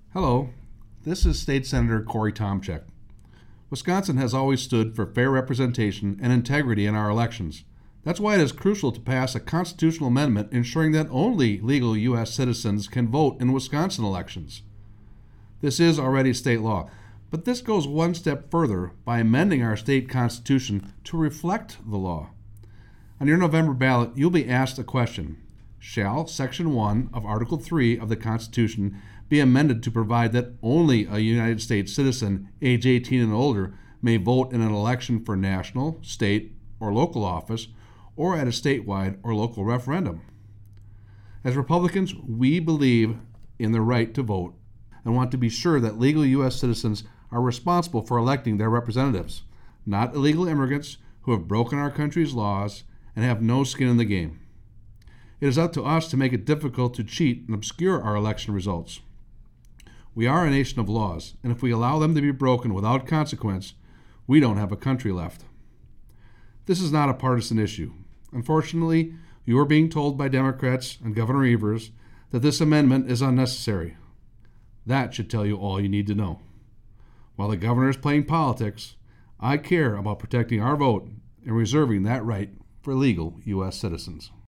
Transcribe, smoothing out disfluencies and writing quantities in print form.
Hello, this is State Senator Corey Tomczyk. Wisconsin has always stood for fair representation and integrity in our elections. That's why it is crucial to pass a constitutional amendment ensuring that only legal U.S. citizens can vote in Wisconsin elections. This is already state law, but this goes one step further by amending our state constitution to reflect the law. On your November ballot, you'll be asked a question. Shall Section 1 of Article 3 of the Constitution be amended to provide that only a United States citizen, age 18 and older, may vote in an election for national, state, or local office, or at a statewide or local referendum? As Republicans, we believe in the right to vote and want to be sure that legal U.S. citizens are responsible for electing their representatives, not illegal immigrants who have broken our country's laws and have no skin in the game. It is up to us to make it difficult to cheat and obscure our election results. We are a nation of laws, and if we allow them to be broken without consequence, we don't have a country left. This is not a partisan issue. Unfortunately, you are being told by Democrats and Governor Evers that this amendment is unnecessary. That should tell you all you need to know. While the governor is playing politics, I care about protecting our vote and reserving that right for legal U.S. citizens.